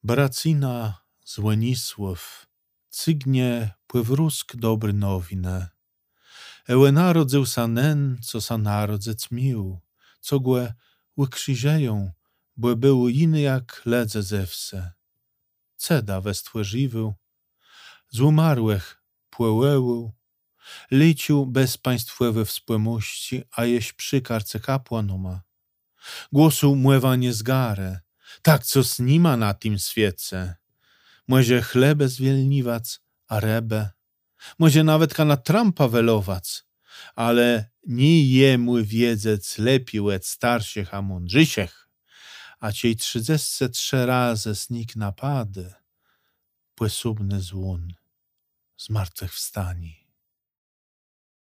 Bracina Złenisław, cygnie pływrusk dobry nowinę. Ełe narodzył sa nen, co sa narodzec mił, co głe łykrzyżeją, błe był iny jak ledze zewse. Ceda westłe żywył, z umarłych płełeł, lecił bez państwowe wspłemości, a jeś przykarce kapłanoma. Głosu młewa nie zgarę, tak co snima na tym świece. Może chlebę zwielniwac, a rebę, może nawet na Trumpa welowac, ale nie jemu wiedzec lepiej łec starszych a mądrzysiech, a ciej 33 razy snik napady, płesubny złun zmartwychwstani.